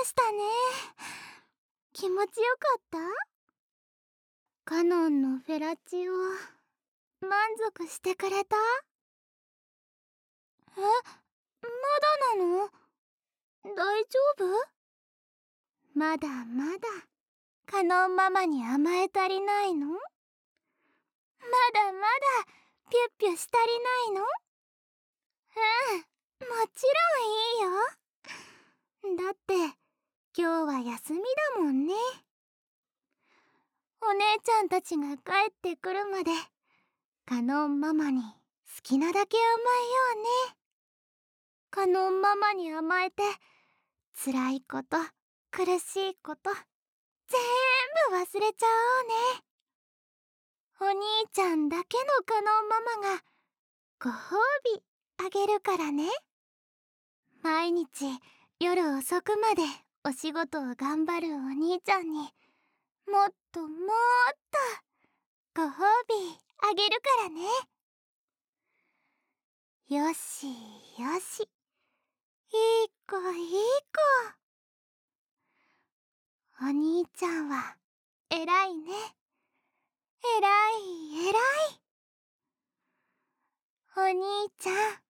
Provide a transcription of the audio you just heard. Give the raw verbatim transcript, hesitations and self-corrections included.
したね。気持ちよかった？カノンのフェラチオ満足してくれた？え、まだなの？大丈夫？まだまだカノンママに甘え足りないの？まだまだピュッピュしたりないの？うん、もちろんいいよ。だって今日は休みだもんね。お姉ちゃんたちが帰ってくるまでカノンママに好きなだけ甘えようね。カノンママに甘えて辛いこと苦しいこと全部忘れちゃおうね。お兄ちゃんだけのカノンママがご褒美あげるからね。毎日夜遅くまでお仕事を頑張るお兄ちゃんにもっともっとご褒美あげるからね。よしよし、いい子いい子。お兄ちゃんは偉いね。偉い偉い。お兄ちゃん